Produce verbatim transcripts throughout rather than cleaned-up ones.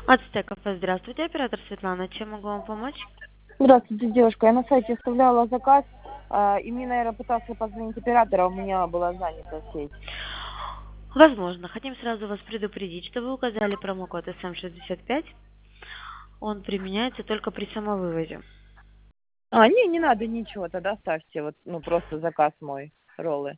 Ацтек кафе, здравствуйте, оператор Светлана, чем могу вам помочь? Здравствуйте, девушка. Я на сайте оставляла заказ, а, и мне, наверное, пытался позвонить оператор, а у меня была занята сеть. Возможно. Хотим сразу вас предупредить, что вы указали промокод эс эм шестьдесят пять. Он применяется только при самовывозе. А, не, не надо ничего, тогда ставьте, вот, ну, просто заказ мой, роллы.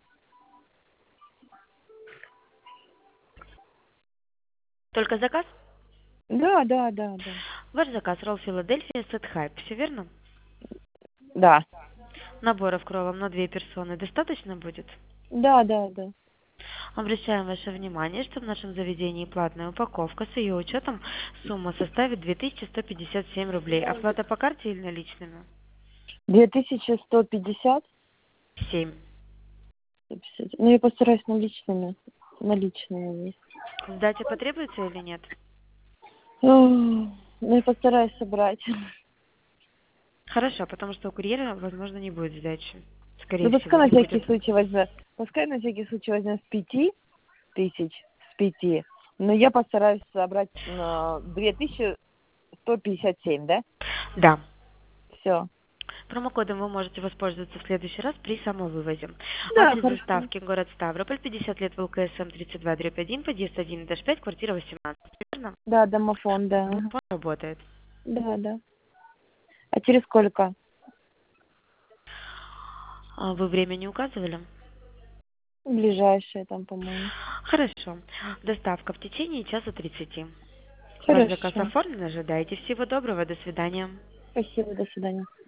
Только заказ? Да, да, да, да. Ваш заказ ролл Филадельфия сет хайп, все верно? Да, Наборов к роллам на две персоны достаточно будет? да, да, да. Обращаем ваше внимание, что в нашем заведении платная упаковка. С ее учетом сумма составит две тысячи сто пятьдесят семь рублей. Оплата по карте или наличными? Две тысячи сто пятьдесят. семь. сто пятьдесят. Ну, я постараюсь наличными. Наличными есть. Сдача потребуется или нет? Ну, я постараюсь собрать. Хорошо, потому что у курьера, возможно, не будет сдачи. Ну, Скорее пускай всего, на не всякий будет. случай возьмет. Пускай на всякий случай возьмет с пяти тысяч, с пяти. Но я постараюсь собрать на две тысячи сто пятьдесят семь, да? Да. Все. Промокодом вы можете воспользоваться в следующий раз при самовывозе. Да, Адрес хорошо. доставки город Ставрополь, пятьдесят лет ВЛКСМ тридцать два дробь один, подъезд один этаж пять, квартира восемнадцать. Верно? Да, домофон, да. Домофон работает. Да, да. А через сколько? А вы время не указывали? Ближайшее там, по-моему. Хорошо. Доставка в течение часа тридцати. Ваш заказ Хорошо. оформлен, ожидайте. Всего доброго, до свидания. Спасибо, до свидания.